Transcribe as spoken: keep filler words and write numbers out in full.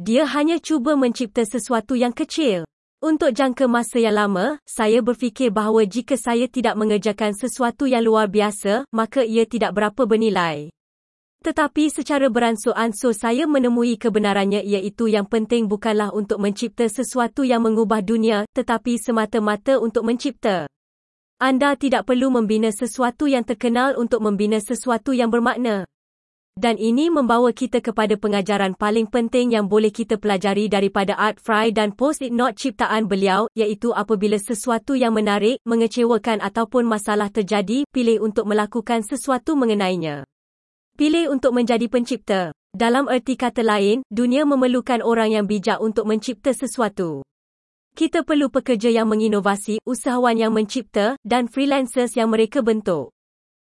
Dia hanya cuba mencipta sesuatu yang kecil. Untuk jangka masa yang lama, saya berfikir bahawa jika saya tidak mengerjakan sesuatu yang luar biasa, maka ia tidak berapa bernilai. Tetapi secara beransur-ansur saya menemui kebenarannya, iaitu yang penting bukanlah untuk mencipta sesuatu yang mengubah dunia, tetapi semata-mata untuk mencipta. Anda tidak perlu membina sesuatu yang terkenal untuk membina sesuatu yang bermakna. Dan ini membawa kita kepada pengajaran paling penting yang boleh kita pelajari daripada Art Fry dan Post-it Note ciptaan beliau, iaitu apabila sesuatu yang menarik, mengecewakan ataupun masalah terjadi, pilih untuk melakukan sesuatu mengenainya. Pilih untuk menjadi pencipta. Dalam erti kata lain, dunia memerlukan orang yang bijak untuk mencipta sesuatu. Kita perlu pekerja yang menginovasi, usahawan yang mencipta, dan freelancers yang mereka bentuk.